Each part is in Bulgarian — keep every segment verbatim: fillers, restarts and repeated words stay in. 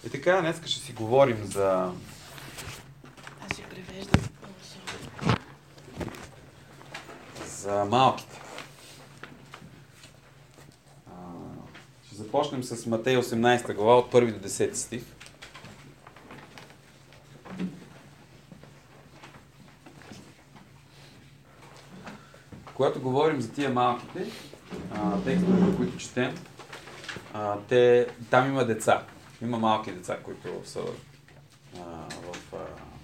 И така, днес ще си говорим за... Аз си превеждам. За малките. А, ще започнем с Матей осемнадесета глава от първи до десети стих. Когато говорим за тия малките, а, текстовете, които четем, а, те, там има деца. Има малки деца, които са а, в, а,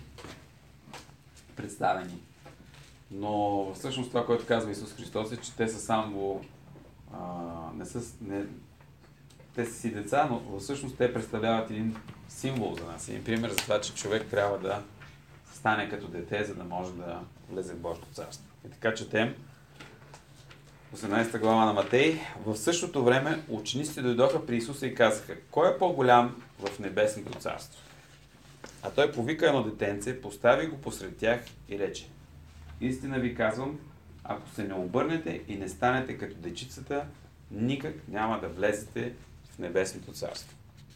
представени. Но всъщност това, което казва Исус Христос, е, че те са само а, не са, не, те са си деца, но всъщност те представляват един символ за нас. Един пример за това, че човек трябва да стане като дете, за да може да влезе в Божието царство. И така четем осемнадесета глава на Матей. В същото време учениците дойдоха при Исуса и казаха: кой е по-голям в небесното царство? А той повика едно детенце, постави го посред тях и рече: истина ви казвам, ако се не обърнете и не станете като дечицата, никак няма да влезете в небесното царство.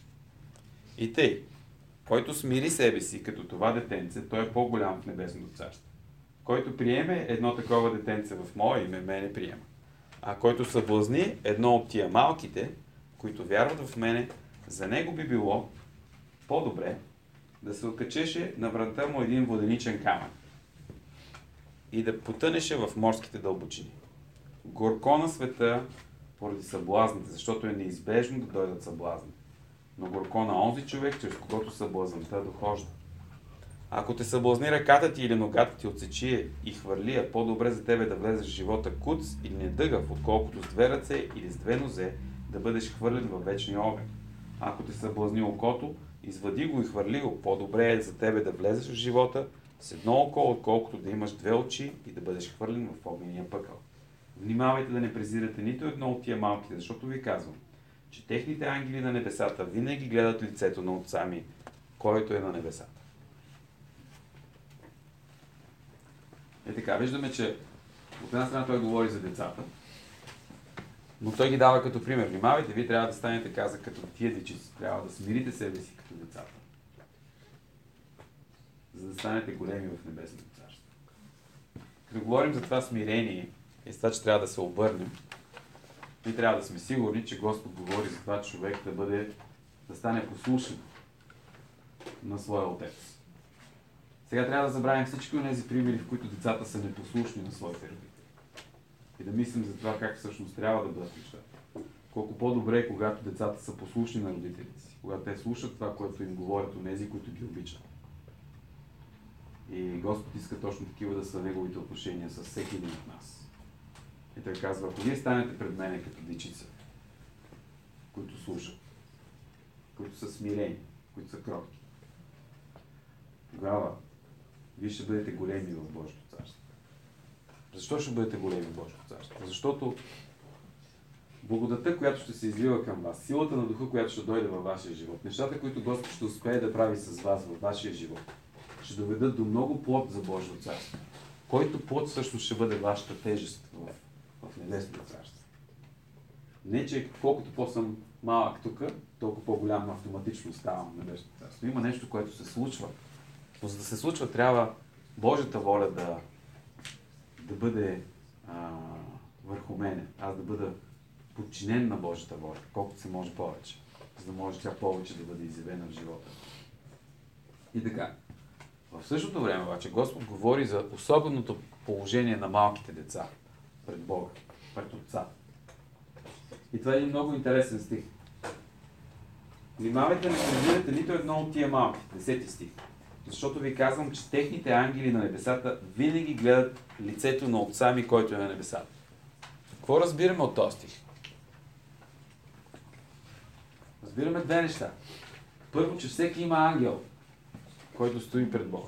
И тъй, който смири себе си като това детенце, той е по-голям в небесното царство. Който приеме едно такова детенце в мое име, мене приема. А който съблазни едно от тия малките, които вярват в мене, за него би било по-добре да се окачеше на врата му един воденичен камък и да потънеше в морските дълбочини. Горко на света поради съблазните, защото е неизбежно да дойдат съблазни. Но горко на онзи човек, чрез когото съблазната дохожда. Ако те съблазни ръката ти или ногата ти отсечи и хвърли, е по-добре за тебе да влезеш в живота куц или недъгав, отколкото с две ръце или с две нозе да бъдеш хвърлен във вечния огън. Ако те съблазни окото, извади го и хвърли го. По-добре е за тебе да влезеш в живота с едно око, отколкото да имаш две очи и да бъдеш хвърлен в огнения пъкъл. Внимавайте да не презирате нито едно от тия малките, защото ви казвам, че техните ангели на небесата винаги гледат лицето на Отца ми, който е на небесата. Е така, виждаме, че от една страна той говори за децата, но той ги дава като пример. Внимавайте, вие трябва да станете, каза, като тия дечици. Трябва да смирите себе си като децата, за да станете големи в небесното царство. Като говорим за това смирение и за това, че трябва да се обърнем, ние трябва да сме сигурни, че Господ говори за това човек да бъде, да стане послушен на своя отец. Сега трябва да забравим всички от тези примери, в които децата са непослушни на своите родители. И да мислим за това как всъщност трябва да бъдат нещата. Колко по-добре е, когато децата са послушни на родителите си, когато те слушат това, което им говорят онези, които ги обичат. И Господ иска точно такива да са неговите отношения с всеки един от нас. И той казва: ако вие станете пред мене като дечица, които слушат, които са смирени, които са кротки, тогава вие ще бъдете големи в Божието царство. Защо ще бъдете големи в Божието царство? Защото благодата, която ще се излива към вас, силата на духа, която ще дойде във вашия живот, нещата, които Господ ще успее да прави с вас във вашия живот, ще доведат до много плод за Божието царство. Който плод всъщност ще бъде вашата тежест в, в небесното царство. Не, че колкото по-съм малък тук, толкова по-голям автоматично ставам в небесното царство. Има нещо, което се случва. Но за да се случва, трябва Божията воля да, да бъде а, върху мене. Аз да бъда подчинен на Божията воля, колкото се може повече. За да може тя повече да бъде изявена в живота. И така. В същото време обаче Господ говори за особеното положение на малките деца пред Бога, пред Отца. И това е един много интересен стих. Внимавайте да не презирате нито едно от тия малки, десети стих. Защото ви казвам, че техните ангели на небесата винаги гледат лицето на Отца ми, който е на небесата. Какво разбираме от този стих? Разбираме две неща. Първо, че всеки има ангел, който стои пред Бога.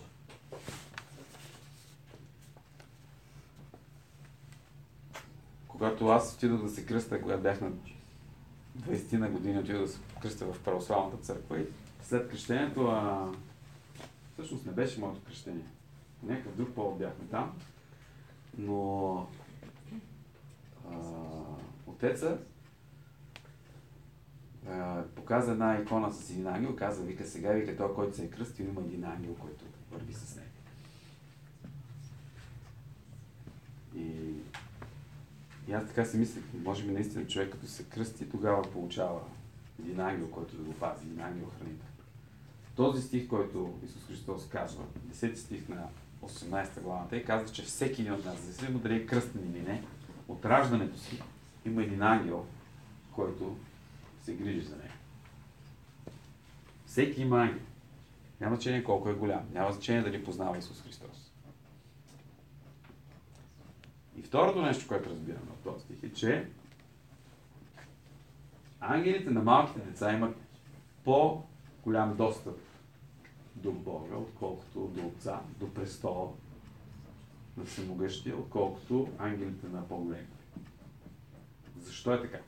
Когато аз отидох да се кръста, когато бях на двайсет на години, отидох да се кръста в православната църква и след кръщението, а... всъщност не беше моето кръщение. По някакъв друг повод бяхме там, но а... отеца а... показа една икона с един ангел, каза, вика сега, вика той, който се е кръстил, има един ангел, който върви с него. И, и аз така си мислех, може би наистина човек като се кръсти, тогава получава един ангел, който да го пази, един ангел хранител. Този стих, който Исус Христос казва, десети стих на осемнадесета глава, той казва, че всеки един от нас, независимо дали е кръстен или не, от раждането си има един ангел, който се грижи за него. Всеки има ангел. Няма значение колко е голям. Няма значение дали познава Исус Христос. И второто нещо, което разбираме от този стих е, че ангелите на малките деца имат по-голям достъп до Бога, отколкото до Отца, до престола на Всемогъщия, отколкото ангелите на по-големите. Защо е така?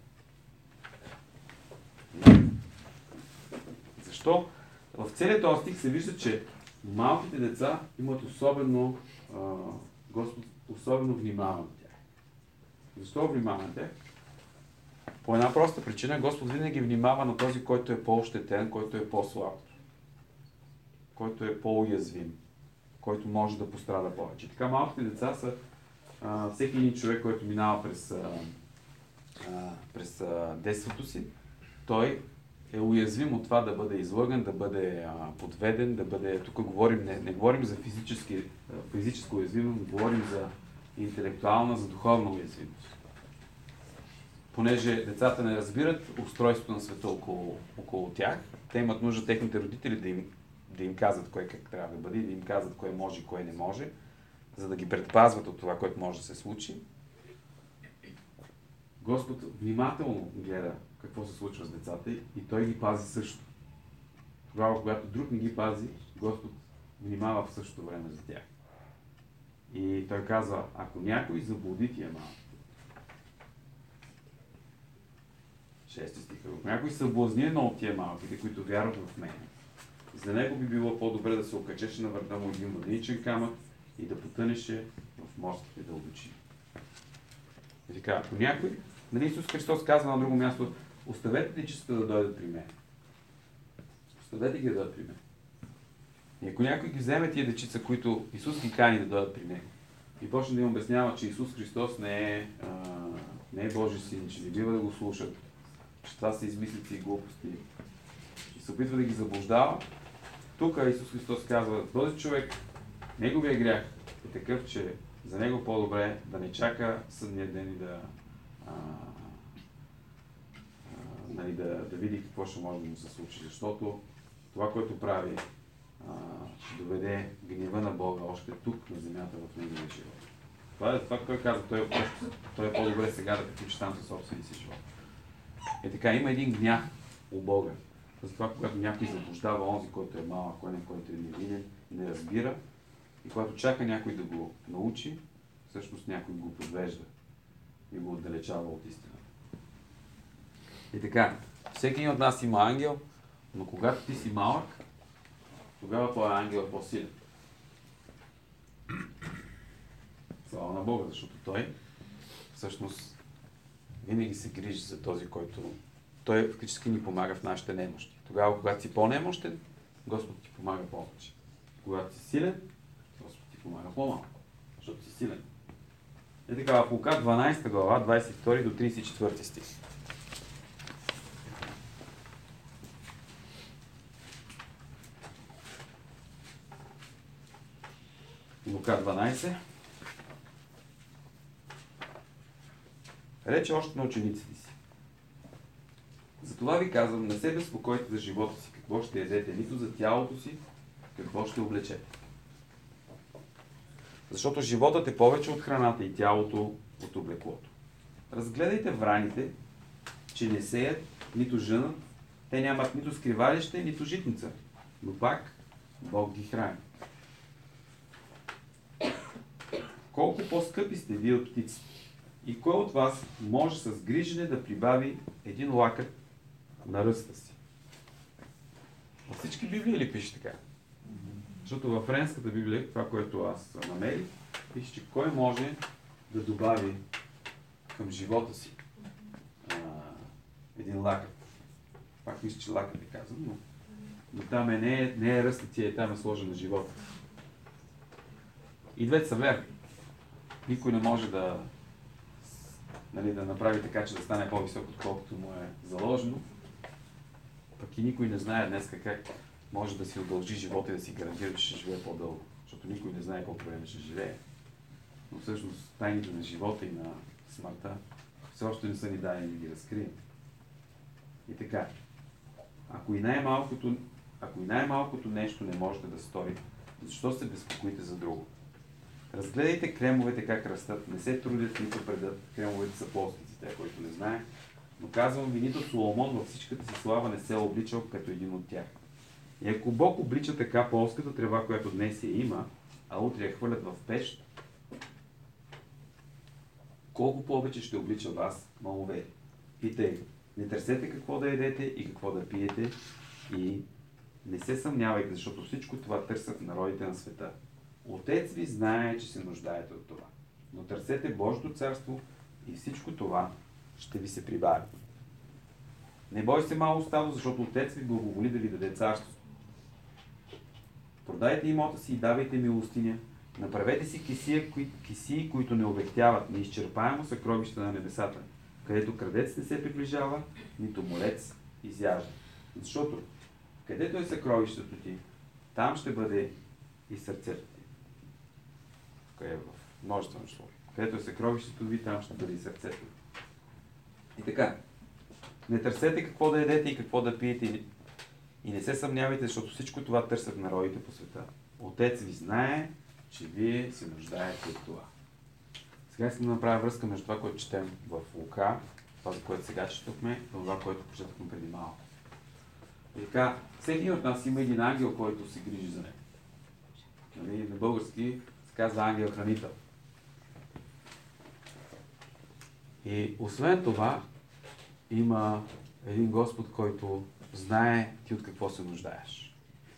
Защо? В целият този стих се вижда, че малките деца имат особено, а, Господ особено внимава на тях. Защо внимава на тях? По една проста причина, Господ винаги внимава на този, който е по-ощетен, който е по-слаб, който е по-уязвим, който може да пострада повече. Така малките деца са а, всеки един човек, който минава през, а, а, през а, детството си, той е уязвим от това да бъде излъган, да бъде а, подведен, да бъде... Тук говорим, не, не говорим за физически, физическа уязвимост, говорим за интелектуална, за духовна уязвимост. Понеже децата не разбират устройството на света около, около тях, те имат нужда техните родители да им, да им казват кое как трябва да бъде, да им казват кое може и кое не може, за да ги предпазват от това, което може да се случи. Господ внимателно гледа какво се случва с децата и той ги пази също. Тогава, когато друг не ги пази, Господ внимава в същото време за тях. И той казва, ако някой заблуди тия малко, шести стих, ако някой съблазни едно от тия малките, които вярват в мен, за него би било по-добре да се окачеше на върта му един въденичен камък и да потънеше в морските дълбочини. И така, ако някой, нали Исус Христос казва на друго място, оставете дечицата да дойдат при мен. Оставете ги да дойдат при мен. И ако някой ги вземе тия дечица, които Исус ги кани да дойдат при него, и почне да им обяснява, че Исус Христос не е, а, не е Божий син, че не бива да го слушат, че това са измислици и глупости, и се опитва да ги заблуждава, тук Исус Христос казва, този човек, неговия грях е такъв, че за него по-добре да не чака съдния ден и да, а, а, нали, да, да види какво ще може да му се случи, защото това, което прави, а, ще доведе гнева на Бога още тук на земята в неговия живот. Това е това, което казва, той е, той е по-добре сега да приключи там със собствения си живот. Е така, има един гняв у Бога. Затова, когато някой заблуждава онзи, който е малък, кой не, който е невинен, не разбира, и когато чака някой да го научи, всъщност някой го подвежда и го отдалечава от истината. И така, всеки един от нас има ангел, но когато ти си малък, тогава този ангел е по-силен. Слава на Бога, защото той всъщност винаги се грижи за този, който той фактически ни помага в нашите немощи. Тогава, когато си по-немощен, Господ ти помага повече. Когато си силен, Господ ти помага по-малко, защото си силен. И така, в Лука дванадесета глава, двадесет и втори до тридесет и четвърти стих. Лука дванадесет. Рече още на учениците си. Затова ви казвам, не се безпокойте за живота си, какво ще ядете, нито за тялото си, какво ще облечете. Защото животът е повече от храната и тялото от облеклото. Разгледайте враните, че не сеят, нито жънат, те нямат нито скривалище, нито житница, но пак Бог ги храни. Колко по-скъпи сте вие от птиците? И кой от вас може с грижене да прибави един лакът на ръста си? Във всички Библии ли пише така? Защото във френската Библия, това, което аз намерих, пише, че кой може да добави към живота си а, един лакът. Пак мисля, че лакът е казан, но, но там е, не, е, не е ръстът ти, е там е сложен на живота. И двете са верни. Никой не може да, нали, да направи така, че да стане по-висок, отколкото му е заложено. Пък и никой не знае днес как може да си удължи живота и да си гарантира, че ще живее по-дълго. Защото никой не знае колко време ще живее. Но всъщност тайните на живота и на смъртта все още не са ни дадени да ги разкрием. И така, ако и най-малкото, ако и най-малкото нещо не можете да сторите, защо се безпокоите за друго? Разгледайте кремовете как растат, не се трудят, нито предат. Кремовете са плостници, те, които не знае. Но казвам ви, нито Соломон във всичката си слава не се е обличал като един от тях. И ако Бог облича така полската трева, която днес я има, а утре я хвърлят в пещ, колко повече ще облича вас, малове. И тъй, не търсете какво да ядете и какво да пиете и не се съмнявайте, защото всичко това търсят народите на света. Отец ви знае, че се нуждаете от това. Но търсете Божието царство и всичко това ще ви се прибави. Не бой се мало стало, защото Отец ви благоволи да ви даде царство. Продайте имота си и давайте милостиня. Направете си кисия, кои, кисии, които не обектяват, неизчерпаемо съкровище на небесата, където крадец не се приближава, нито молец изяжда. Защото където е съкровището ти, там ще бъде и сърцето ти. Къде е в множествено число. Където е съкровището ви, там ще бъде и сърцето. И така, не търсете какво да едете и какво да пиете и не се съмнявайте, защото всичко това търсят народите по света. Отец ви знае, че вие се нуждаете от това. Сега искам да направя връзка между това, което четем в Лука, това, за което сега четохме, и това, което прочетохме преди малко. И така, всеки от нас има един ангел, който се грижи за него. Нали, на български се казва ангел-хранител. И освен това, има един Господ, който знае ти от какво се нуждаеш.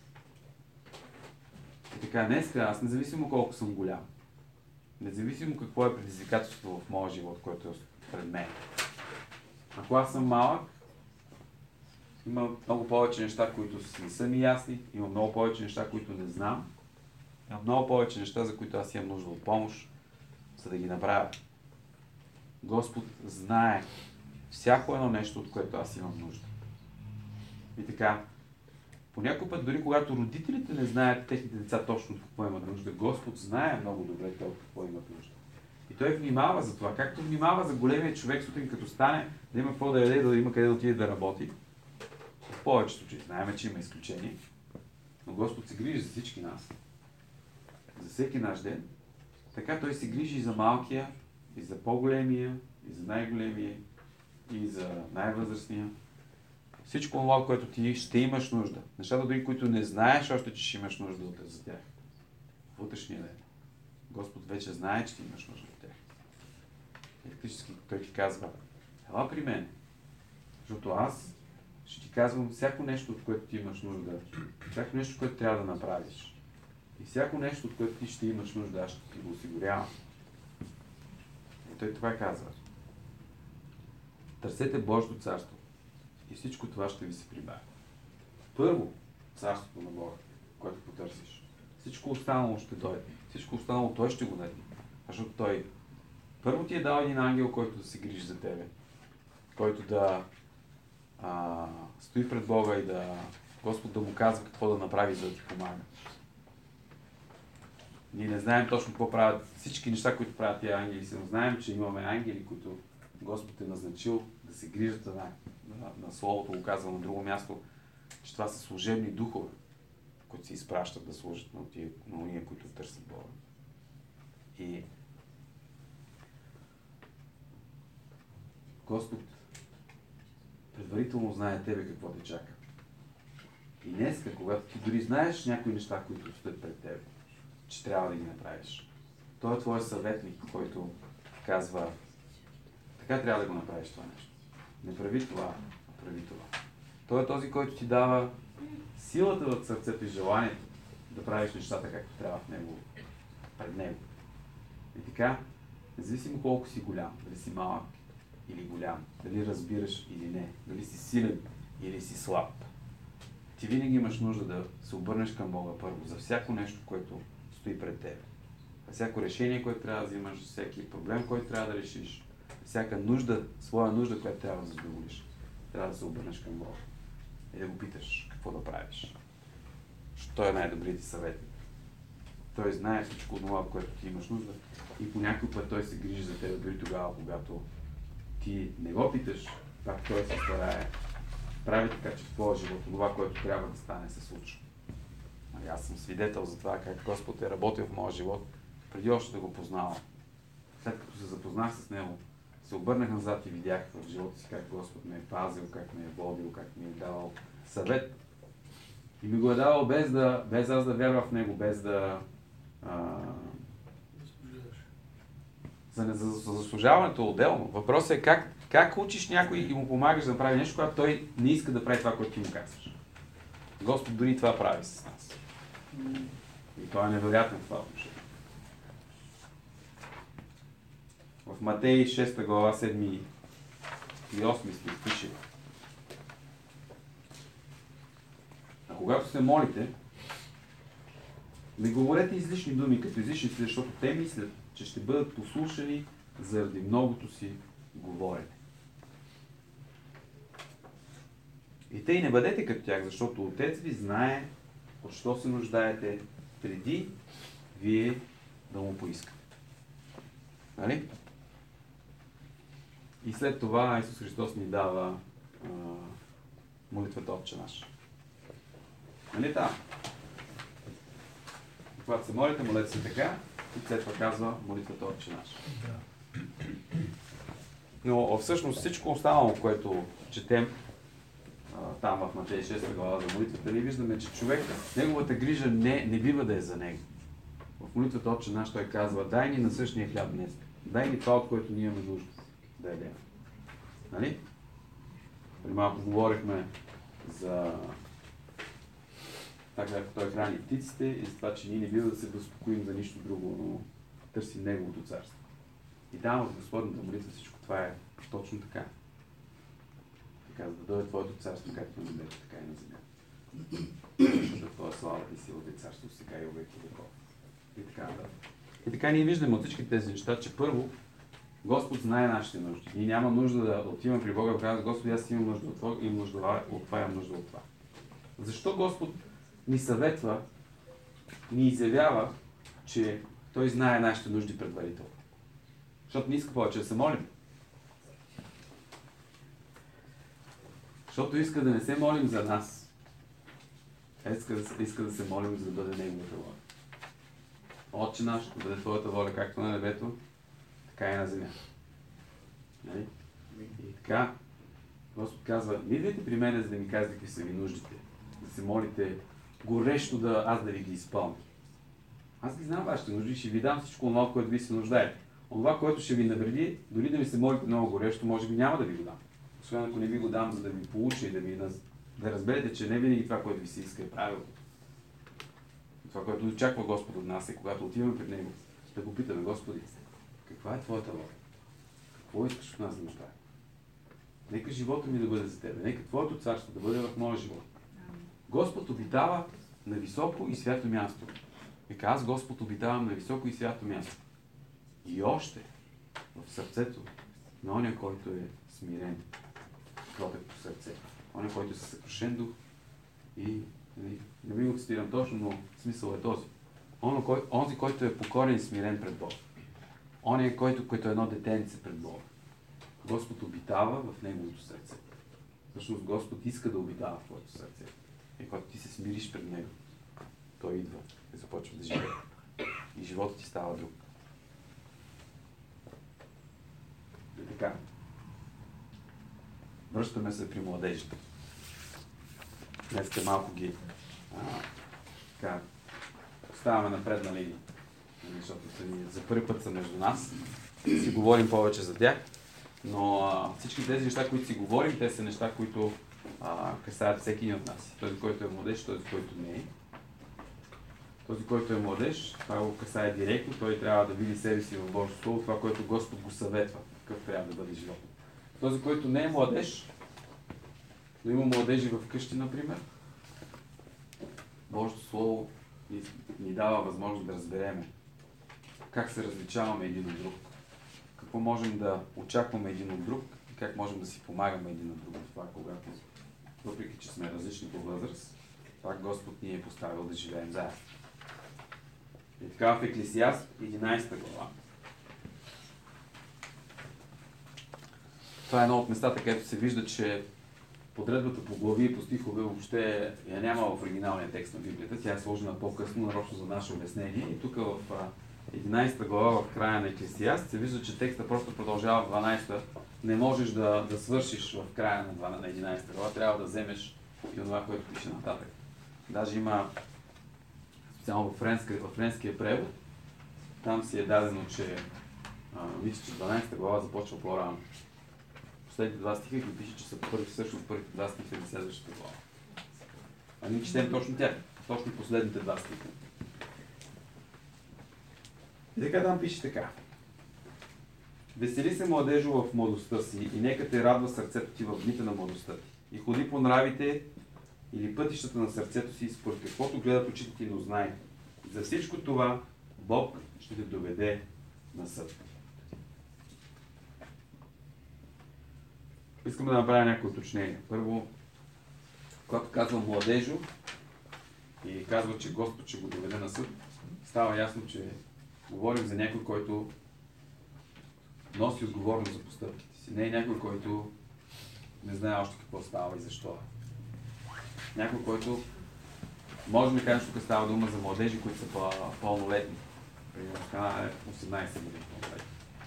И така, днеска, аз независимо колко съм голям, независимо какво е предизвикателството в моя живот, което е пред мен. Ако аз съм малък, има много повече неща, които не са ми ясни, има много повече неща, които не знам, има много повече неща, за които аз имам нужда от помощ, за да ги направя. Господ знае всяко едно нещо, от което аз имам нужда. И така, по някой път, дори когато родителите не знаят техните деца точно от какво имат нужда, Господ знае много добре те от какво имат нужда. И Той внимава за това, както внимава за големия човек сутрин, като стане, да има какво да яде, да има къде да отиде да работи. В повечето случаи знаем, че има изключение, но Господ се грижи за всички нас. За всеки наш ден. Така Той се грижи и за малкия, и за по-големия, и за най-големия, и за най-възрастния. Всичко това, което ти ще имаш нужда. Нещата, дори които не знаеш още, че ще имаш нужда от за тях. Вътрешния ден. Господ вече знае, че ти имаш нужда от тях. И фактически Той ти казва, ела при мен. Защото аз ще ти казвам всяко нещо, от което ти имаш нужда. Всяко нещо, което трябва да направиш. И всяко нещо, от което ти ще имаш нужда, аз ще ти го осигурявам. И Той това казва. Търсете Божието царство. И всичко това ще ви се прибави. Първо, царството на Бога, което потърсиш. Всичко останало ще дойде. Всичко останало Той ще го даде. Защото Той първо ти е дал един ангел, който да се грижи за тебе. Който да а, стои пред Бога и да Господ да му казва какво да направи, за да ти помага. Ние не знаем точно какво правят всички неща, които правят тия ангели. Но знаем, че имаме ангели, които Господ е назначил да се грижат за нас. На, на Словото го казва на друго място, че това са служебни духове, които се изпращат да служат на тия, на уния, които търсят Бога. И Господ предварително знае тебе какво те чака. И днеска, когато ти дори знаеш някои неща, които стоят пред тебе, че трябва да ги направиш, той е твой съветник, който казва, така трябва да го направиш това нещо. Не прави това, а прави това. Той е този, който ти дава силата в сърцето и желанието да правиш нещата както трябва в него, пред него. И така, независимо колко си голям, дали си малък или голям, дали разбираш или не, дали си силен или си слаб, ти винаги имаш нужда да се обърнеш към Бога първо за всяко нещо, което стои пред теб. За всяко решение, което трябва да взимаш, всеки проблем, който трябва да решиш, всяка нужда, своя нужда, която трябва да задоволиш, трябва да се обърнеш към Бога и да го питаш какво да правиш. Защото той е най-добрият ти съветник. Той знае всичко това, от което ти имаш нужда и по някой път той се грижи за теб, дори тогава, когато ти не го питаш, пак той се старае, прави така, че в твоя живот това, което трябва да стане, се случва. Аз съм свидетел за това, как Господ е работил в моя живот, преди още да го познавам. След като се запознах с Него, се обърнах назад и видях в живота си как Господ ме е пазил, как ме е водил, как ми е давал съвет. И ми го е давал без, да, без аз да вярвам в Него, без да... А, за, за, за заслужаването отделно. Въпросът е как, как учиш някой и му помагаш да прави нещо, когато той не иска да прави това, което ти му казваш. Господ дори това прави с нас. И това е невероятно това отношение. В Матей шеста глава, седми и осми стих пише: а когато се молите, не говорете излишни думи като излишници, защото те мислят, че ще бъдат послушани заради многото си говорене. И те и не бъдете като тях, защото Отец ви знае от що се нуждаете преди вие да му поискате. Нали? И след това Исус Христос ни дава а, молитвата Отче наш. Нали така? Когато се молите, молете се така и след това казва молитвата Отче наш. Но всъщност всичко останало, което четем а, там в Матей шеста глава за молитвата, ние виждаме, че човек, неговата грижа не, не бива да е за него. В молитвата Отче наш той казва: дай ни насъщния хляб днес. Дай ни това, от което ние имаме нужда да ядем. Нали? Преди малко говорихме за така, както той храни птиците и за това, че ние не бива да се безпокоим за нищо друго, но търсим Неговото царство. И там в Господната молитва всичко това е точно така. Така, за да дойде Твоето царство, както на небето, така и на земята. Защото Твоя слава и силата и царство сега и веки веков. И така, да. И така ние виждаме от всички тези неща, че първо Господ знае нашите нужди. И няма нужда да отиваме при Бога и да казваме: Господи, аз имам нужда от това, имам нужда от това, имам нужда от това. Защо Господ ни съветва, ни изявява, че Той знае нашите нужди предварително? Защото не иска повече да се молим. Защото иска да не се молим за нас. Иска да се, иска да се молим, за да бъде Неговата воля. Отче наш, да бъде Твоята воля, както на небето, така и на земята. Нали? И така, Господ казва: не идвайте при мене, за да ми кажете какви са ви нуждите. Да се молите горещо, да аз да ви ги изпълня. Аз ги знам вашите нужди, ще ви дам всичко това, което ви се нуждаете. Това, което ще ви навреди, дори да ми се молите много горещо, може би няма да ви го дам. Освен ако не ви го дам, за да ви получа и да ви да разберете, че не винаги това, което ви се иска, е правилно. Това, което очаква Господ от нас, е когато отиваме пред Него, да го питаме: Господи, каква е Твоята воля? Какво искаш от нас да направим? Нека живота ми да бъде за Тебе. Нека Твоето царство да бъде в моя живот. Господ обитава на високо и свято място. Вика: аз, Господ, обитавам на високо и свято място. И още в сърцето на оня, който е смирен, кротък по сърце. Оня, който е със съкрушен дух. И не, не ви го цитирам точно, но смисъл е този. Оно, кой, онзи, който е покорен и смирен пред Бога. Оня, който, който е едно детенце пред Бога. Господ обитава в неговото сърце. Всъщност Господ иска да обитава в твоето сърце. И когато ти се смириш пред Него, Той идва и започва да живее. И животът ти става друг. И така. Връщаме се при младежите. Днес малко ги а, така, оставаме на предна линия. Защото за първи път са между нас. Си говорим повече за тях. Но а, всички тези неща, които си говорим, те са неща, които а, касаят всеки един от нас. Този, който е младеж, този, който не е. Този, който е младеж, това го касае директно. Той трябва да види себе си в Божието Слово, това, което Господ го съветва, какъв трябва да бъде живот. Този, който не е младеж, Като има младежи в къщи, например, Божието Слово ни, ни дава възможност да разберем как се различаваме един от друг, какво можем да очакваме един от друг и как можем да си помагаме един от друг. Това, когато, въпреки че сме различни по възраст, пак Господ ни е поставил да живеем заедно. И така в Еклесиаст, единайсета глава. Това е едно от местата, където се вижда, че подредбата по глави и по стихове въобще я няма в оригиналния текст на Библията. Тя е сложена по-късно, нарочно за наше обяснение. И тук в единайсета глава, в края на Еклесиаст, се вижда, че текста просто продължава в дванайсета. Не можеш да, да свършиш в края на единайсета глава, трябва да вземеш и това, което пише нататък. Даже има специално в, френски, в френския превод, там си е дадено, че мисля, че дванайсета глава започва по-рано. Последните два стиха ги пише, че са първи, всъщност първите два стиха на следващата глава. А ние четем точно тях, точно последните два стиха. И така там пише така. Весели се, младежо, в младостта си и нека те радва сърцето ти в дните на младостта ти. И ходи по нравите или пътищата на сърцето си, според каквото гледат очите ти, но знай. За всичко това Бог ще те доведе на съд. Искам да направя някои уточнения. Първо, когато казвам младежо и казва, че Господ ще го доведе на съд, става ясно, че говорим за някой, който носи отговорност за постъпките си. Не е някой, който не знае още какво става и защо. Някой, който можем да кажем, тук става дума за младежи, които са пълнолетни. Примерно в Канада е осемнайсет години пълнолетни.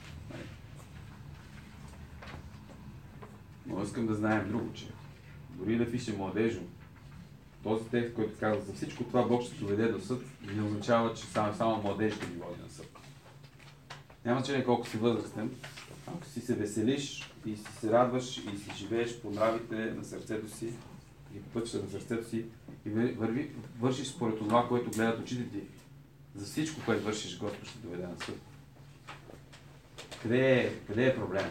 Но искам да знаем друго, че дори да пише младежо, този текст, който казва за всичко това Бог ще доведе до съд, не означава, че само, само младеж ще ги води на съд. Няма значение колко си възрастен, ако си се веселиш и си се радваш и си живееш по нравите на сърцето си и по пътищата на сърцето си и върви, вършиш според това, което гледат очите ти, за всичко, което вършиш, Господ ще доведе на съд. Къде е, къде е проблем?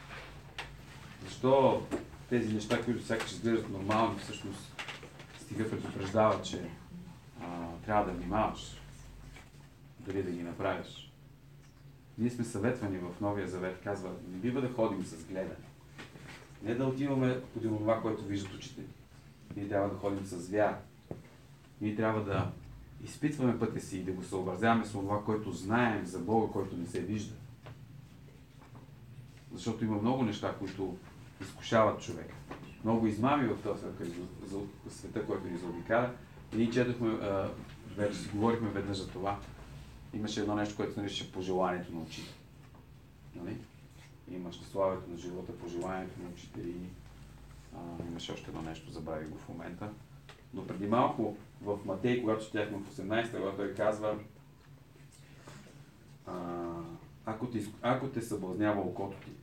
Защо тези неща, които сякаш изглеждат нормални, всъщност стига предупреждава, че а, трябва да внимаваш дали да ги направиш. Ние сме съветвани в Новия Завет, казва, не бива да ходим с гледане. Не да отиваме по това, което виждат очите. Ние трябва да ходим с вяра. Ние трябва да изпитваме пътя си и да го съобразяваме с това, което знаем за Бога, който не се вижда. Защото има много неща, които изкушават човека. Много измами в този света, който ни заобикаля. И ние четохме, вече си говорихме веднъж за това. Имаше едно нещо, което се нарича пожеланието на очите. Нали? Имаш славето на живота, пожеланието на очите и а, имаше още едно нещо, забравих го в момента. Но преди малко в Матей, когато четяхме в осемнайсета, когато той казва а, ако, те, ако те съблазнява окото ти,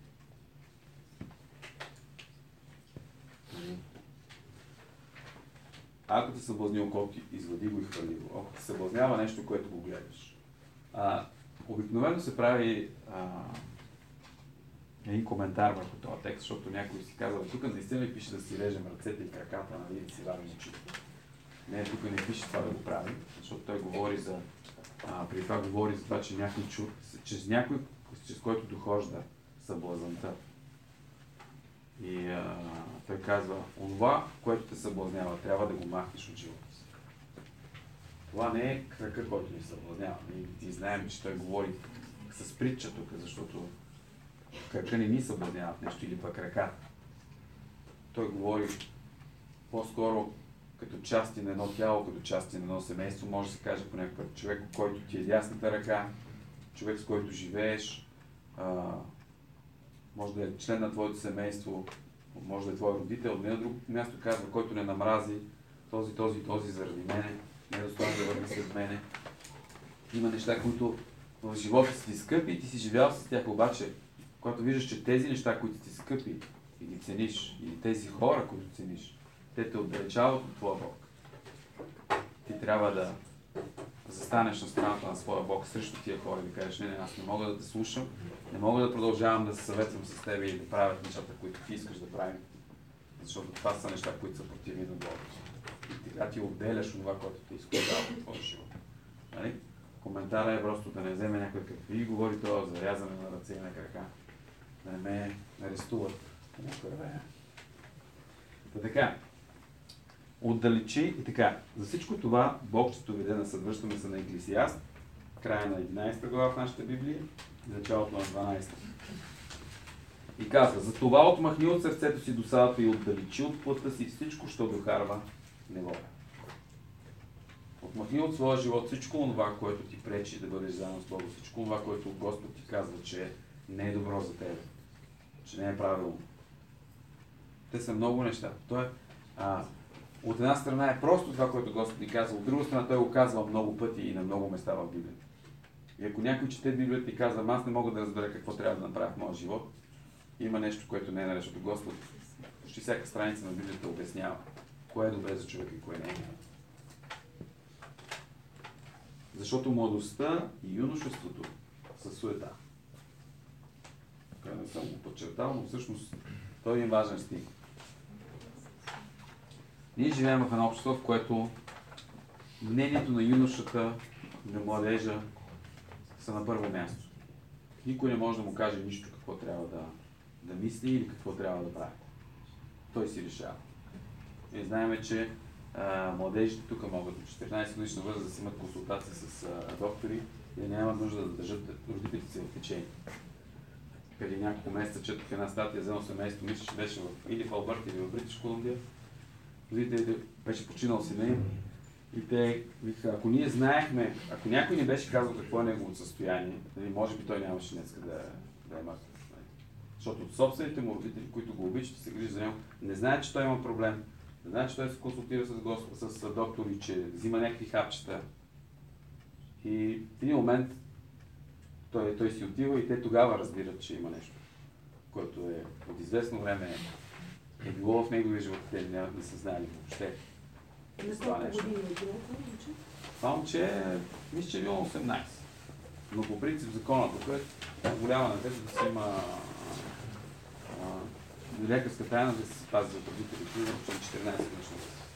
ако те съблазни окото ти, извади го и хвърли го. Ако те съблазнява нещо, което го гледаш. А, обикновено се прави а, един коментар върху този текст, защото някой си казва, тук наистина ли пише да си режем ръцете и краката, нали, да си варим очите. Не, тук не пише това да го правим, защото той говори за, а, при това говори за това, че някой чу, чрез някой, чрез който дохожда съблазънта. И а, той казва, онова, което те съблазнява, трябва да го махнеш от живота си. Това не е крака, който ни съблазнява. Ние знаем, че той говори с притча тук, защото крака не ни съблазнява в нещо или пък ръка. Той говори по-скоро като части на едно тяло, като части на едно семейство, може да се каже по някакъв човек, който ти е дясната ръка, човек, с който живееш, а, може да е член на твоето семейство, може да е твой родител, не на друго място казва, който не намрази, този, този, този заради мене, не е достоен да върне след мене. Има неща, които в живота си ти скъпи и ти си живял с тях, обаче, когато виждаш, че тези неща, които ти скъпи и ги цениш, или тези хора, които цениш, те те отдалечават от твоя Бог. Ти трябва да застанеш на страната на своя Бог срещу тия хора и да кажеш, не, не, аз не мога да те слушам, не мога да продължавам да се съветвам с теб и да правят нещата, които ти искаш да правим. Защото това са неща, които са противни на Бога. И сега ти отделяш това, което ти изкладава от твоя живот. Нали? Коментара е просто да не вземе някой какви говори това за рязане на ръце и на крака. Да не ме арестуват. Та така. Отдалечи и така. За всичко това Бог ще доведе на съд. Връщаме се на Еклесиаст, края на единадесета глава в нашата Библия и началото на дванадесета. И казва, за това отмахни от сърцето си досадата и отдалечи от плътта си всичко, що дохарва неволя. Отмахни от своя живот всичко това, което ти пречи да бъдеш заедно с Бога, всичко това, което Господ ти казва, че не е добро за теб, че не е правилно. Те са много неща. Той, а, от една страна е просто това, което Господ ни казва, от друга страна Той го казва много пъти и на много места в Библията. И ако някой чете Библията и казва, аз не мога да разбера какво трябва да направя в моя живот, има нещо, което не е наред, защото Господ почти всяка страница на Библията обяснява кое е добре за човека и кое не е. Защото младостта и юношеството са суета. Така не съм го подчертал, но всъщност той е важен стих. Ние живеем в едно общество, в което мнението на юношата, на младежа са на първо място. Никой не може да му каже нищо какво трябва да, да мисли или какво трябва да прави. Той си решава. Ние знаем, че а, младежите тук могат от четиринадесет годишна възраст да си имат консултации с а, доктори и нямат нужда да държат родителите си в течение. Преди няколко месеца четох една статия за едно семейство, мисля, че беше в, или в Албърта, или в Бритиш Колумбия. Родителите беше починал сина им и те викаха, ако ние знаехме, ако някой не беше казал какво е неговото състояние, нали, може би той нямаше днеска да, да е мъртв. Защото от собствените му родители, които го обичат и се грижат за него, не знаят, че той има проблем, не знаят, че той се консултира с, Господ, с доктори, че взима някакви хапчета. И в един момент той, той си отива и те тогава разбират, че има нещо, което е от известно време е било в неговия живот, те не, не са знали въобще. Това нещо. Това момче, мисля, че е било осемнадесет. Но по принцип закона тук е голяма надежда да се има лекарска тайна да се спази от родителите, защото четиринадесет годишна.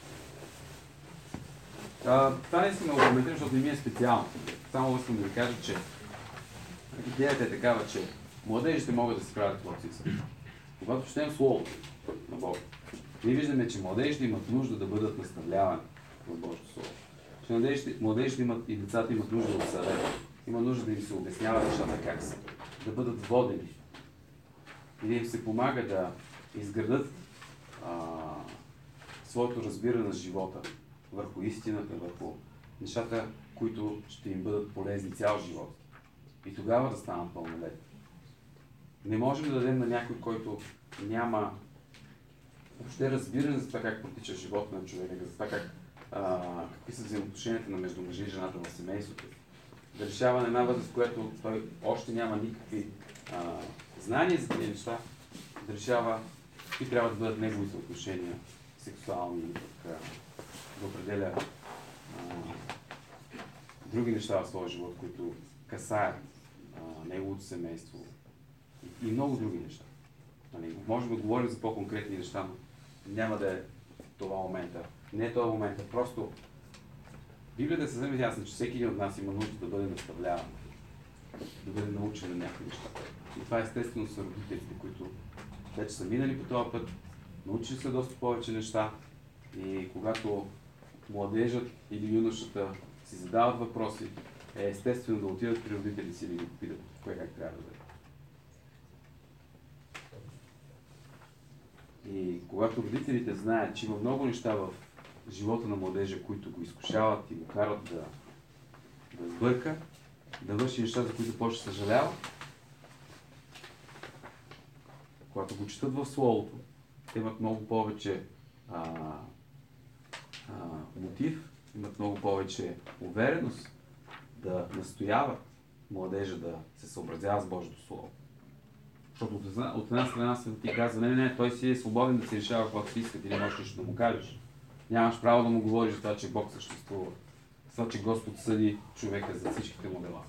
Това не искам да го коментирам, защото не ми е специално. Само искам да ви кажа, че идеята е такава, че младежите могат да се правят каквото си искат. Когато четем Словото на Бога, ние виждаме, че младежите имат нужда да бъдат наставлявани в Божието Слово. Че младежите, младежите имат и децата имат нужда от съвет. Има нужда да им се обяснява нещата как са. Да бъдат водени. И да им се помага да изградат а, своето разбиране на живота върху истината, върху нещата, които ще им бъдат полезни цял живот. И тогава да станат пълнолетни. Не можем да дадем на някой, който няма въобще разбиране за това как протича живота на човека, за това как, а, какви са взаимоотношенията на между мъжа и жената в семейството. Да решава на една възраст, която той още няма никакви а, знания за тези неща, да решава какви трябва да бъдат неговите отношения, сексуални, или пък да определя а, други неща в своя живот, които касаят а, неговото семейство и, и много други неща. Нали, може да говорим за по-конкретни неща, но няма да е това момента. Не е това момента. Просто Библията е съвсем ясна, че всеки един от нас има нужда да бъде наставляван, да бъде научен на някакви неща. И това естествено са родителите, които вече са минали по този път, научили са доста повече неща и когато младежът или юношата си задават въпроси, е естествено да отидат при родителите си и да ги попитат кое как трябва да бъде. И когато родителите знаят, че има много неща в живота на младежа, които го изкушават и го карат да, да сбърка, да върши неща, за които почва съжалява, когато го четат в Словото, те имат много повече а, а, мотив, имат много повече увереност да настояват младежа да се съобразява с Божието Слово. Защото от една, от една страна се ти казва, не, не, не, той си е свободен да си решава каквото си иска, ти не можеш нищо да му кажеш. Нямаш право да му говориш за това, че Бог съществува. За това, че Господ съди човека за всичките му дела.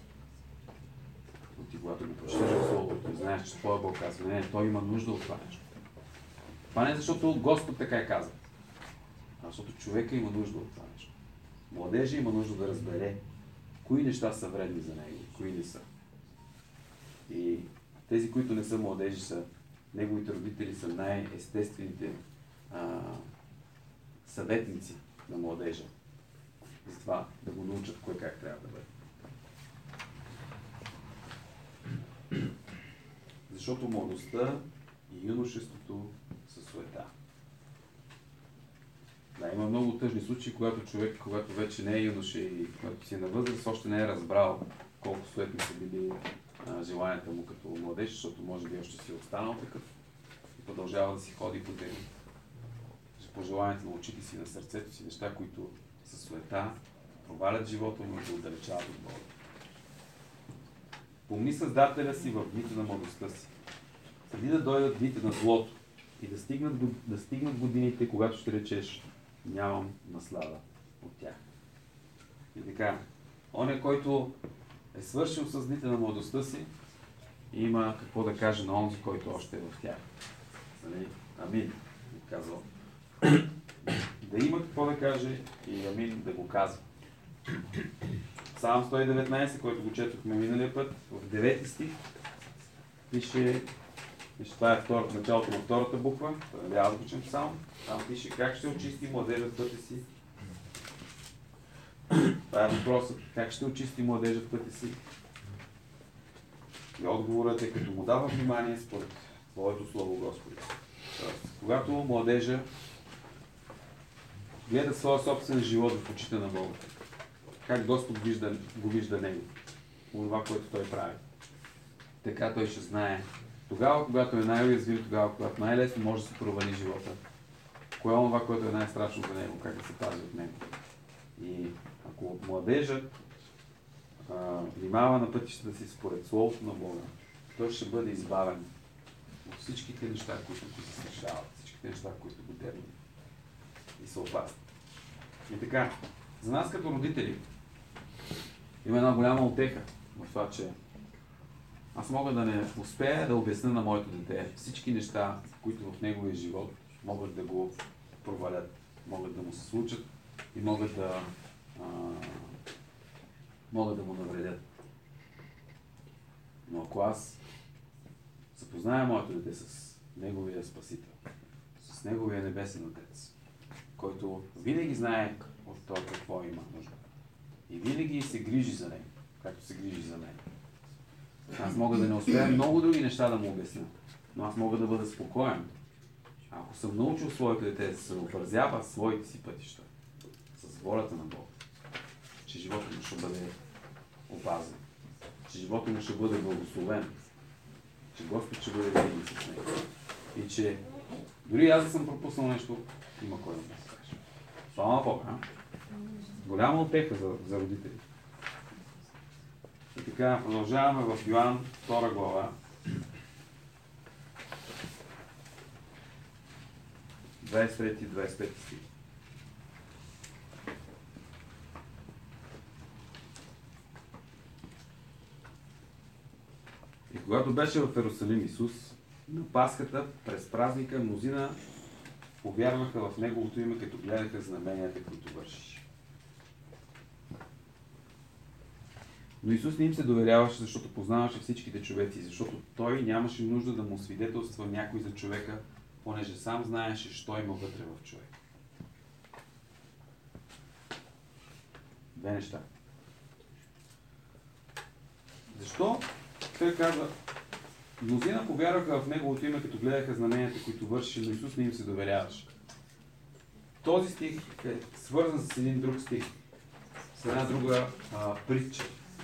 Но ти, когато го прочетеш в Словото и знаеш, че твоя Бог казва, не, не, той има нужда от това нещо. Това не е защото Господ така е казал, а защото човека има нужда от това нещо. Младежа има нужда да разбере кои неща са вредни за него, кои не са. И тези, които не са младежи, са неговите родители, са най-естествените а, съветници на младежа. Затова да го научат кое как трябва да бъде. Защото младостта и юношеството са суета. Да, има много тъжни случаи, когато човек, когато вече не е юноша и когато си е на възраст, още не е разбрал колко суетни са били а, желанията му като младеж, защото може би още си е останал такъв и продължава да си ходи по ден. По желанията на очите си, на сърцето си, неща, които са суета, провалят живота му и го отдалечават от Бога. Помни Създателя си в дните на младостта си. Преди да дойдат дните на злото и да стигнат, да стигнат годините, когато ще речеш, нямам наслада от тях. И така, оня, който е свършил с дните на младостта си, има какво да каже на онзи, който още е в тях. Нали? Амин, казал. Да има какво да каже и Амин да го казва. Псалм сто и деветнайсет, който го четохме миналия път, в девети стих, пише, пише това е втор, началото на втората буква, това е азбучен псалм, там пише как ще очисти младежът пътя си. Това е въпросът, как ще очисти младежът пътя си. И отговорът е, като му дава внимание според Твоето Слово, Господи. Тоест, когато младежа гледа своя собствен живот в очите на Бога, как Господ вижда, го вижда него, това, което той прави. Така той ще знае. Тогава, когато е най-уязвим, тогава, когато най-лесно може да се провали живота, кое е това, което е най-страшно за него, как да се пази от него. И ако младежът а, внимава на пътищата си според Словото на Бога, той ще бъде избавен от всичките неща, които го застрашават, всичките неща, които го дебнат и са опасни. И така, за нас като родители има една голяма утеха в това, че аз мога да не успея да обясня на моето дете всички неща, които в неговия живот могат да го провалят, могат да му се случат и могат да, а, могат да му навредят. Но ако аз запозная моето дете с неговия Спасител, с неговия Небесен Отец, който винаги знае от това какво има нужда и винаги се грижи за него, както се грижи за мен. Аз мога да не успея много други неща да му обясня, но аз мога да бъда спокоен. Ако съм научил своите дете да се съобразява своите си пътища с волята на Бога, че живота му ще бъде опазен, че живота му ще бъде благословен, че Господ ще бъде винаги с него и че дори аз да съм пропуснал нещо, има кой да му се каже. Слава на Бога, а? Голяма утеха за, за родителите. И така, продължаваме в Йоан, втора глава. двайсет и трети и двайсет и пети стих. И когато беше в Йерусалим Исус, на Пасхата, през празника, мнозина повярваха в Неговото име, като гледаха знаменията, които вършиш. Но Исус не им се доверяваше, защото познаваше всичките човеци, защото Той нямаше нужда да му свидетелства някой за човека, понеже сам знаеше, що има вътре в човек. Две неща. Защо? Той казва, мнозина повярваха в Неговото име, като гледаха знаменията, които върши, но Исус не им се доверяваше. Този стих е свързан с един друг стих, с една друга а, притча.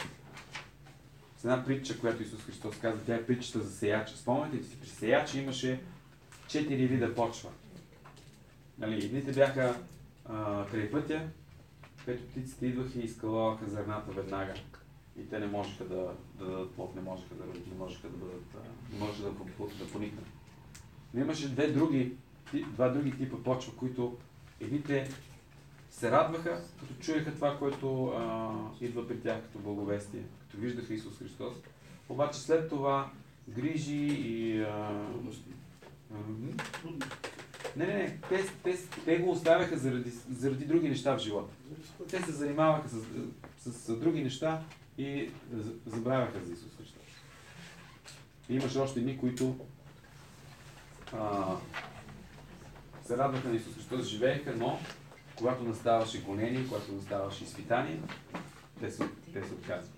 С една притча, която Исус Христос каза, тя е притчата за сеяча. Спомняте си, при сеяча имаше четири вида почва. Нали, едните бяха а, край пътя, където птиците идваха и изкълваха зърната веднага. И те не можеха да, да дадат плод, не можеха да родят, не можеха да бъдат, не можеха да, да поникнат. Но имаше две други, два други типа почва, които едните се радваха, като чуеха това, което а, идва при тях като благовестие, като виждаха Исус Христос. Обаче след това грижи и а, Не, не, не. Те, те, те го оставяха заради, заради други неща в живота. Те се занимаваха с, с, с други неща и забравяха за Исус Христос. И имаше още едни, които а, се радваха на Исус Христос, живееха, но когато наставаше гонение, когато наставаше изпитание, те се, те се отказват.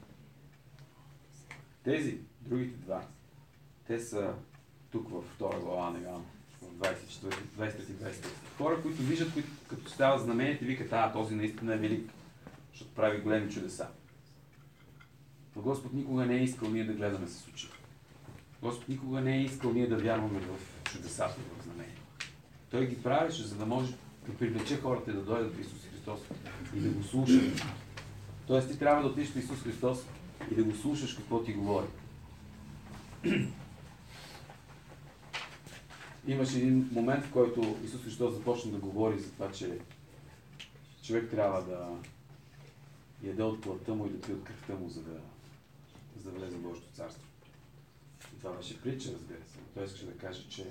Тези, другите два, те са тук във втора глава на Йоан, в двадесет и четвърти, двадесет и трети, двадесет и четвърти. Хора, които виждат, които като стават знамените, викат, а, този наистина е велик, защото прави големи чудеса. Но Господ никога не е искал ние да гледаме с очи. Господ никога не е искал ние да вярваме в чудесата, в знамения. Той ги правеше, за да може да привлече хората да дойдат в Исус Христос и да го слушат. Тоест ти трябва да отидеш в Исус Христос и да го слушаш какво ти говори. Имаше един момент, в който Исус Христос започна да говори за това, че човек трябва да яде от плътта му и да пие от кръвта му, за да, за да влезе в Божието царство. И това беше притча, разбира се. Той искаше да каже, че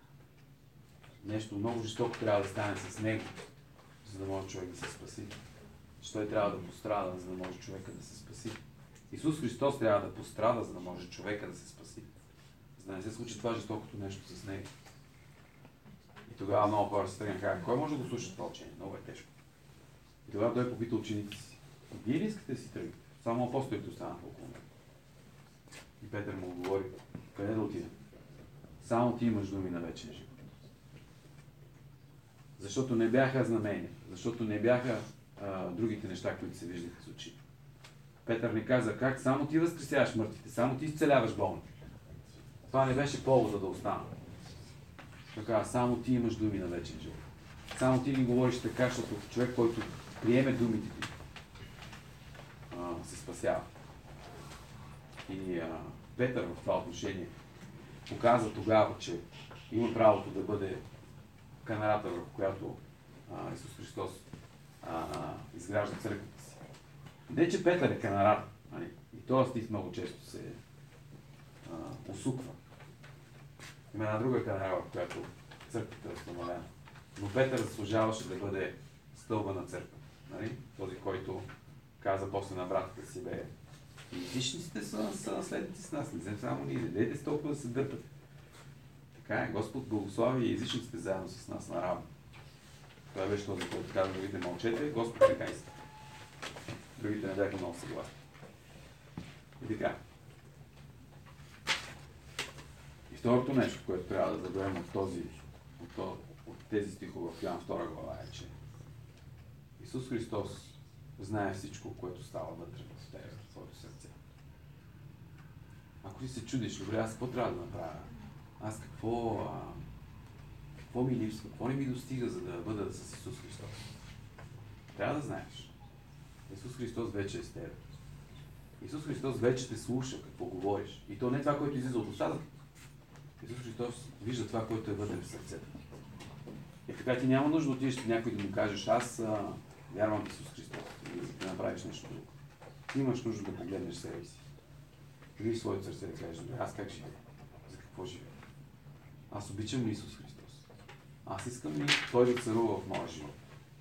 нещо много жестоко трябва да стане с него, за да може човек да се спаси. Че той трябва да пострада, за да може човека да се спаси. Исус Христос трябва да пострада, за да може човека да се спаси. За да не се случи това жестокото нещо с него. И тогава много хора се тръгнаха, кой може да го слуша това учение? Много е тежко. И тогава той попита учениците си, вие ли искате да си тръгнете? Само апостолите останаха около него. И Петър му говори, къде да отида? Само ти имаш думи на вечен живот. Защото не бяха знамения, защото не бяха а, другите неща, които се виждаха с очи. Петър не каза, как само ти възкресяваш мъртвите, само ти изцеляваш болните. Това не беше повода да остана. Така, само ти имаш думи на вечен живот. Само ти ги говориш така, защото човек, който приеме думите ти, а, се спасява. И а, Петър в това отношение показа тогава, че има правото да бъде канарата, върху която а, Исус Христос а, а, изгражда църквата си. Не, че Петър е канарат, нали? И този стих много често се а, усуква. Има една друга канара, в която църквата е установена. Но Петър заслужаваше да бъде стълба на църква. Нали? Този, който каза после на братята си, бе, и езичниците са, са наследници с нас, не взем само ние, не дейте с толкова да се дърпат. Така е, Господ благослави и езичниците заедно с нас наравно. Това беше този, който каза, другите мълчете, Господ така иска. Другите не бяха много съгласни. И така. И второто нещо, което трябва да заберем от, този, от, този, от тези стихове в Йоан втора глава е, че Исус Христос знае всичко, което става вътре в тебе, в твоето сърце. Ако ти се чудиш, добре, аз какво трябва да направя? Аз какво, а, какво ми липсва? Какво не ми достига, за да бъда с Исус Христос? Трябва да знаеш. Исус Христос вече е с теб. Исус Христос вече те слуша какво говориш. И то не е това, което излиза от устата. Исус Христос вижда това, което е вътре в сърцето. И така ти няма нужда да отидеш някой да му кажеш, аз а, вярвам в Исус Христос и да направиш нещо друго. Ти имаш нужда да погледнеш себе си. Виж своето сърце да кажеш, добре, аз как живея? За какво живея? Аз обичам ли Исус Христос? Аз искам ли Той да царува в моя живот?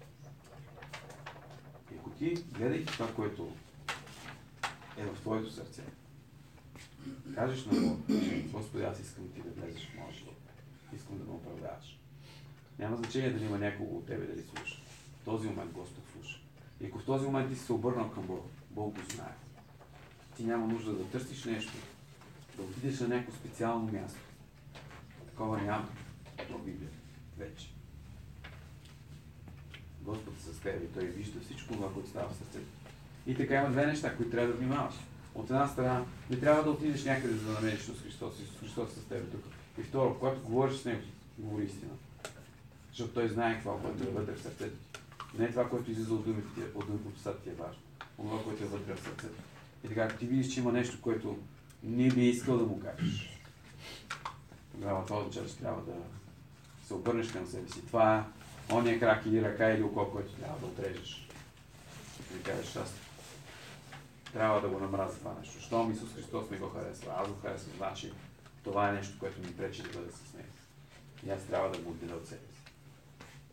И ако ти, гледайки това, което е в твоето сърце, кажеш на Бога, Господи, аз искам ти да влезеш в моя живот. Искам да ме оправдаваш. Няма значение дали има някого от тебе дали слуша. В този момент Господ слуша. И ако в този момент ти си се обърнал към Бога, Бог го знае. Ти няма нужда да търсиш нещо, да отидеш на някакво специално място. Такова няма в Библия. Вече. Господ е с теб и Той вижда всичко това, което става в сърцето. И така има две неща, които трябва да внимаваш. От една страна, не трябва да отидеш някъде, за да намериш Исус Христос. Исус Христос е с теб тук. И второ, когато говориш с Него, говори истина. Защото Той знае това, което е вътре в сърцето ти. Не е това, което излиза от думите ти, от думите от устата ти е важно. Това, което е вътре в сърцето. И така, ако ти видиш, че има нещо, което не би искал да му кажеш, тогава това означава, че трябва да се обърнеш към себе си. Това е ония крак или ръка или око, което трябва да отрежеш. И да кажеш, аз трябва да го намразя това нещо. Щом Исус Христос ми го харесва, аз го харесвам, значи това е нещо, което ми пречи да бъда с него. И аз трябва да го отделя от себе си.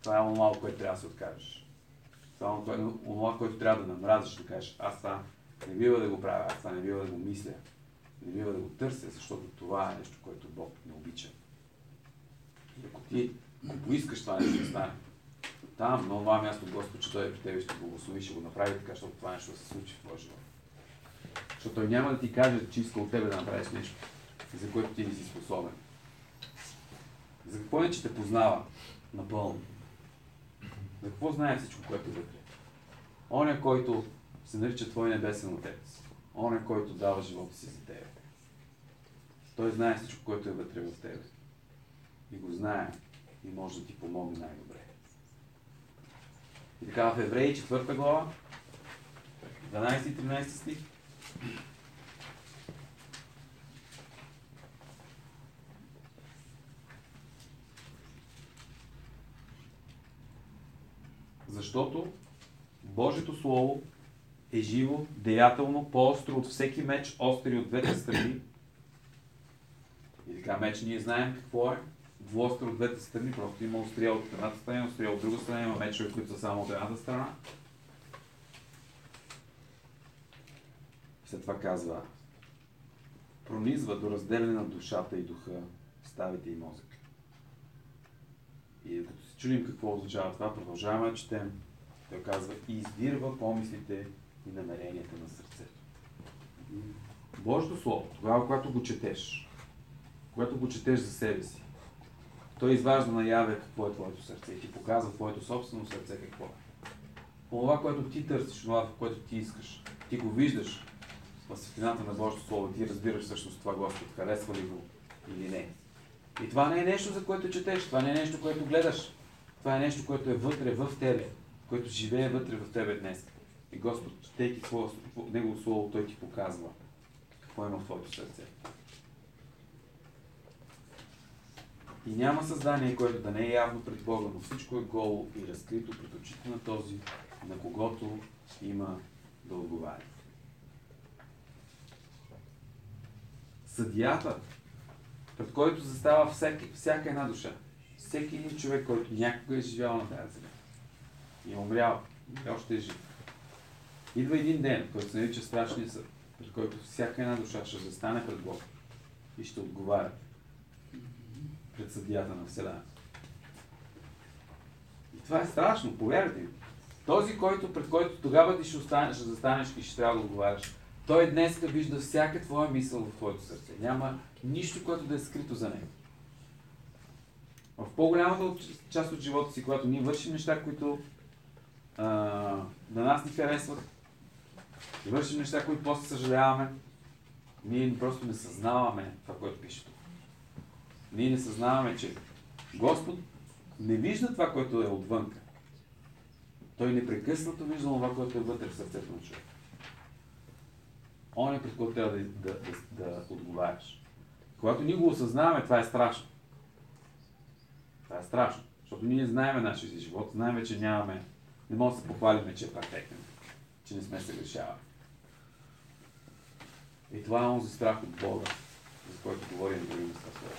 Това е онова, което трябва да се откажеш. Това е онова, което трябва да намразиш, да кажеш, аз това не бива да го правя, аз това не бива да го мисля, не бива да го търся, защото това е нещо, което Бог не обича. И ако ти ако поискаш това нещо да стане, там, на това място Господ ще дойде при тебе и ще благослови, ще го направи така, защото това нещо да се случи в твоя живот. Защото Той няма да ти каже, че иска от тебе да направиш нещо, за което ти не си способен. За какво е, че те познава напълно? За какво знае всичко, което е вътре? Он е, който се нарича Твой небесен Отец. Он е, който дава живота си за тебе. Той знае всичко, което е вътре в тебе. И го знае и може да ти помогне най-добре. И така в Евреи четвърта глава, дванайсети и тринайсети стих. Защото Божието Слово е живо, деятелно, по-остро от всеки меч, остри от двете страни. И така меч ние знаем какво е. Двуостро от двете страни, просто има острия от едната страна, острия от друга страна, има мечове, които са само от едната страна. След това казва, пронизва до разделяне на душата и духа, ставите и мозък. И като се чудим какво означава това, продължаваме да четем. Той казва, и издирва помислите и намеренията на сърцето. Божието Слово, тогава, когато го четеш, когато го четеш за себе си, той изважда наяве какво е твоето сърце и ти показва твоето собствено сърце какво е. Това, което ти търсиш, това, което ти искаш, ти го виждаш в светлината на Божието Слово, ти разбираш всъщност това Господ, харесва ли го или не. И това не е нещо, за което четеш, това не е нещо, което гледаш. Това е нещо, което е вътре в тебе, което живее вътре в тебе днес. И Господ, четейки Негово Слово, Той ти показва какво има в твоето сърце. И няма създание, което да не е явно пред Бога, но всичко е голо и разкрито пред очите на този, на когото има да отговаря. Съдията, пред който застава всеки, всяка една душа, всеки един човек, който някога е живял на тази земя и е умрял, и още е жив. Идва един ден, който се нарича страшния съд, пред който всяка една душа ще застане пред Бога и ще отговаря пред съдията на Вселената. И това е страшно, повярвайте ми. Този, който, пред който тогава ти ще, останеш, ще застанеш и ще трябва да отговаряш, той днеска вижда всяка твоя мисъл в твоето сърце. Няма нищо, което да е скрито за него. В по-голямата част от живота си, когато ние вършим неща, които а, на нас ни харесват, и вършим неща, които после съжаляваме, ние просто не съзнаваме това, което пише тук. Ние не съзнаваме, че Господ не вижда това, което е отвънка. Той непрекъснато вижда това, което е вътре в сърцето на човек. Он е пред който трябва да, да, да, да отговаряш. Когато ние го осъзнаваме, това е страшно. Това е страшно. Защото ние знаем нашия си живот, знаем, че нямаме, не можем да се похвалим, че е перфектен, че не сме се грешавали. И това е онзи страх от Бога, за който говорим на други места след.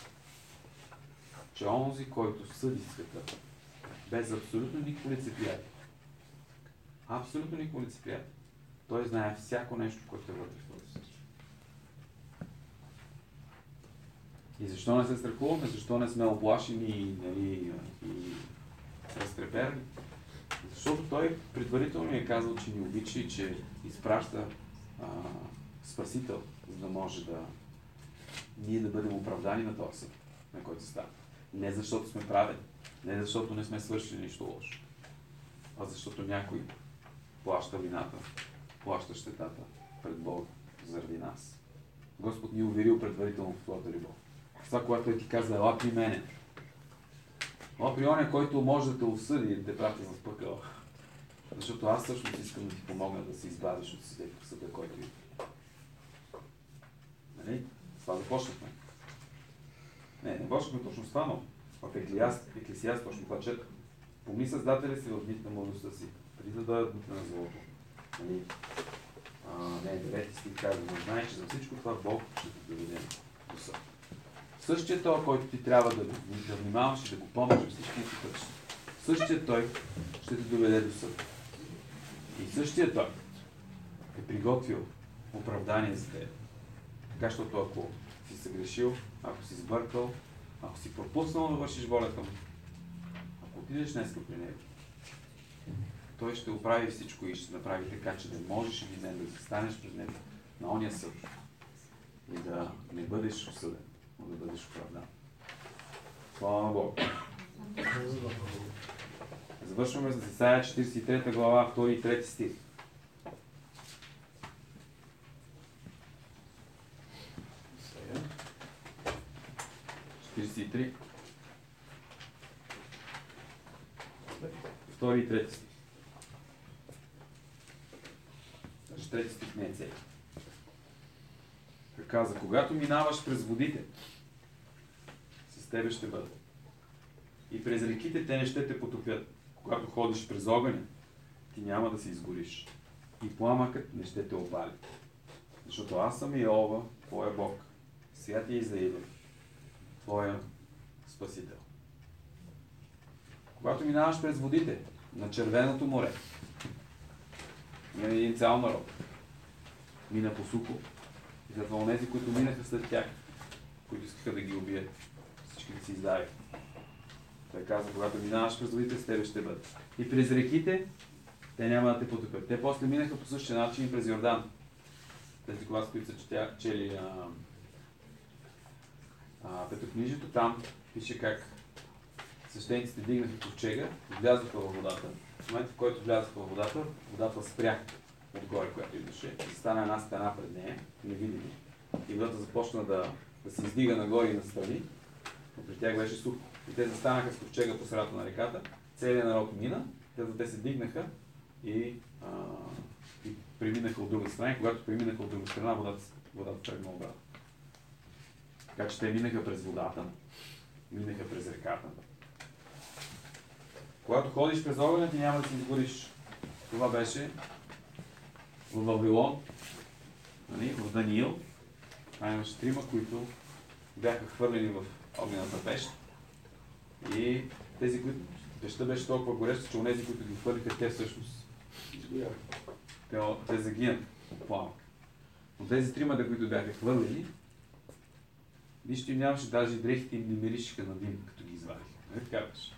Че онзи, който съди света, без абсолютно никакво лицеприятие. Абсолютно никакво лицеприятие. Той знае всяко нещо, което е вътре в твоето сърце. И защо не се страхуваме? Защо не сме оплашени и, нали, и разтреперни? Защото той предварително ни е казал, че ни обича и че изпраща а, Спасител, за да може да ние да бъдем оправдани на този съд, на който става. Не защото сме правени, не защото не сме свършили нищо лошо, а защото някой плаща вината, плаща щетата пред Бога заради нас. Господ ни е уверил предварително в твоята любов. Това, когато Той ти казва, ела при мене. Ела при оня, който може да те осъди и да те прати в пъкъла. Защото аз всъщност искам да ти помогна да се избавиш от съда, който идва. Нали? Това започнахме. Не, не почнахме точно с това, но в Еклесиаст точно това чета. Помни Създателя си в дните на младостта си, преди да дойдат дните на злото. Нали? А, не, девети стих казва, но знае, че за всичко това Бог ще те доведе до съд. Същия това, който ти трябва да, да внимаваш и да го помниш във всички ти пътища. същия той ще те доведе до съд. И същия той е приготвил оправдание за теб. Така, защото ако си съгрешил, ако си сбъркал, ако си пропуснал да вършиш волята му, ако отидеш днес при него, той ще оправи всичко и ще направи така, че да можеш един ден да застанеш пред него на ония съд и да не бъдеш осъден, но да бъдеш оправдан. Слава на Бога! Завършваме с Исаия четиридесет и трета глава, втори и трети стих. четиридесет и три. Втори и трети стих. Значи трети стих не е цели. Така каза, когато минаваш през водите, с тебе ще бъда. И през реките те не ще те потопят. Когато ходиш през огъня, ти няма да се изгориш. И пламъкът не ще те опали. Защото аз съм Йehova, твоя Бог, Святия Израилев, твоя Спасител. Когато минаваш през водите на Червеното море, има един цял народ. Мина по сухо. И затова онези, които минаха след тях, които искаха да ги убият, всички да си издаваха. Той каза, когато минаваш през водите, с тебе ще бъде. И през реките, те няма да те потопят. Те после минаха по същия начин и през Йордан. Тези класи, които са четя, чели а, а, Петокнижието, там пише как свещениците дигнаха ковчега, влязоха във водата. В момента, в който влязоха във водата, водата спря отгоре, която идваше. И стана една стена пред нея, невидима. И водата започна да, да се издига нагоре и настрани, но при тях беше сухо. И те застанаха с ковчега по средата на реката, целият народ мина, те се дигнаха и, а, и преминаха от друга страна. И когато преминаха от друга страна, водата, водата тръгна обратно. Така че те минаха през водата, минаха през реката. Когато ходиш през огъня, ти няма да се изгориш. Това беше в Вавилон, нали, в Даниил. А имаше трима, които бяха хвърлени в огнената пещ. И тези, които пещта беше толкова гореща, че онези, които ги хвърлиха, те всъщност изгоряха. Те, те загинат от пламък. Но тези тримата, които бяха хвърлени, нищо им нямаше, даже и дрехите им не миришеха на дим, като ги извадиха. Не така беше.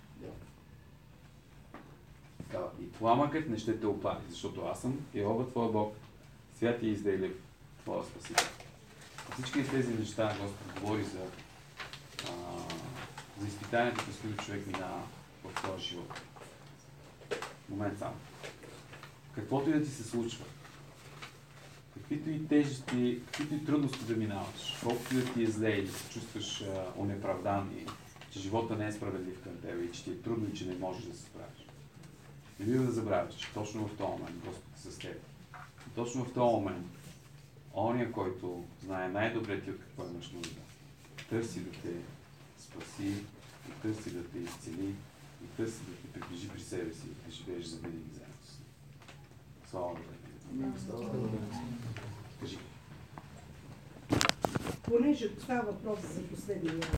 Така, и пламъкът не ще те опали, защото аз съм Йehova, твоя Бог, Святия Израилев, твоя Спасител. Всички тези неща Господ говори за, а, за изпитанието, през които човек минава в своя живот. Момент само. Каквото и да ти се случва, каквито и тежести, каквито и трудности да минаваш, колкото и да ти е зле и да се чувстваш а, онеправдан и че живота не е справедлив към теб и че ти е трудно и че не можеш да се справиш. Не бива да забравяш, че точно в този момент Господ е с теб. И точно в този момент ония, който знае най-добре ти от какво имаш нужда, търси да те спаси, и търси да те изцели, и търси да те приближи при себе си, да живееш за винаги заедно с него. Слава Богу. Кажи. Понеже става въпрос за последния